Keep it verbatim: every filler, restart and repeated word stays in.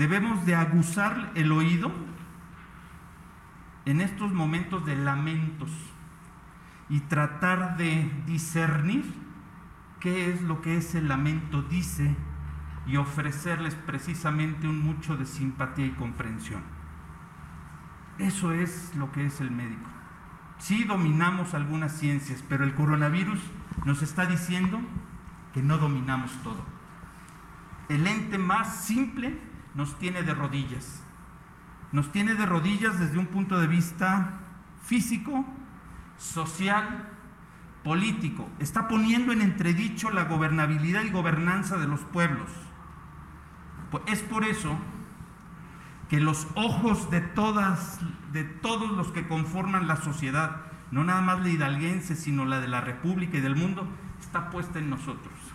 Debemos de aguzar el oído en estos momentos de lamentos y tratar de discernir qué es lo que ese lamento dice y ofrecerles precisamente un mucho de simpatía y comprensión. Eso es lo que es el médico. Sí dominamos algunas ciencias, pero el coronavirus nos está diciendo que no dominamos todo. El ente más simple nos tiene de rodillas. Nos tiene de rodillas desde un punto de vista físico, social, político. Está poniendo en entredicho la gobernabilidad y gobernanza de los pueblos. Es por eso que los ojos de todas, de todos los que conforman la sociedad, no nada más la hidalguense, sino la de la República y del mundo, está puesta en nosotros.